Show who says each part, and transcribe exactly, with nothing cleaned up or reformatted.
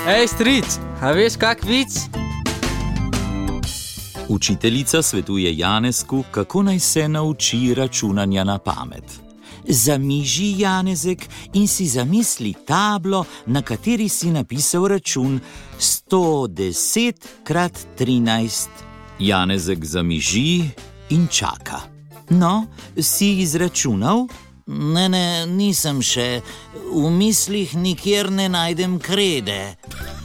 Speaker 1: Ej, stric, a veš kak vic?
Speaker 2: Učiteljica svetuje Janezku, kako naj se nauči računanja na pamet. Zamiži, Janezek, in si zamisli tablo, na kateri si napisal račun sto deset krat trinajst. Janezek zamiži in čaka. No, si izračunal?
Speaker 3: Ne, ne, nisem še. V mislih nikjer ne najdem krede.